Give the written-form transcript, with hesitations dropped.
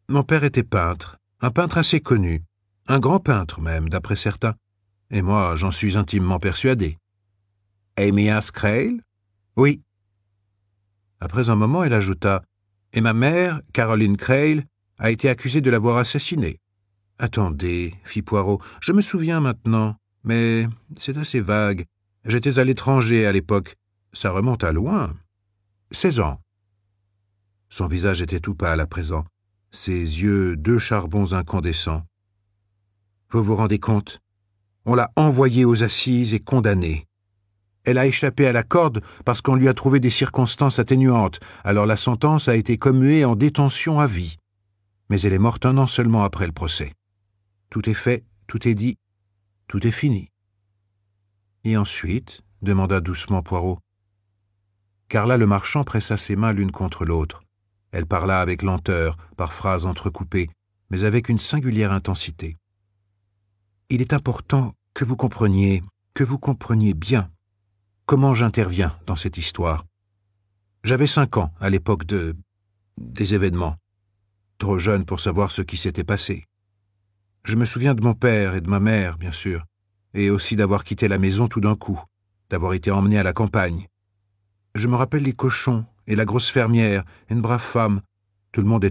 Mon père était peintre, un peintre assez connu, un grand peintre même, d'après certains, et moi j'en suis intimement persuadé. Amyas Creil? Oui. Après un moment, elle ajouta « Et ma mère, Caroline Creil, a été accusée de l'avoir assassinée. » Attendez, fit Poirot, je me souviens maintenant, mais c'est assez vague. J'étais à l'étranger à l'époque. Ça remonte à loin. 16 ans. Son visage était tout pâle à présent, ses yeux deux charbons incandescents. Vous vous rendez compte? On l'a envoyée aux assises et condamnée. Elle a échappé à la corde parce qu'on lui a trouvé des circonstances atténuantes, alors la sentence a été commuée en détention à vie. Mais elle est morte 1 an seulement après le procès. Tout est fait, tout est dit, tout est fini. Et ensuite, demanda doucement Poirot. Carla le marchand pressa ses mains l'une contre l'autre. Elle parla avec lenteur, par phrases entrecoupées, mais avec une singulière intensité. Il est important que vous compreniez bien comment j'interviens dans cette histoire. J'avais 5 ans à l'époque des événements, trop jeune pour savoir ce qui s'était passé. Je me souviens de mon père et de ma mère, bien sûr, et aussi d'avoir quitté la maison tout d'un coup, d'avoir été emmené à la campagne. Je me rappelle les cochons et la grosse fermière, une brave femme. Tout le monde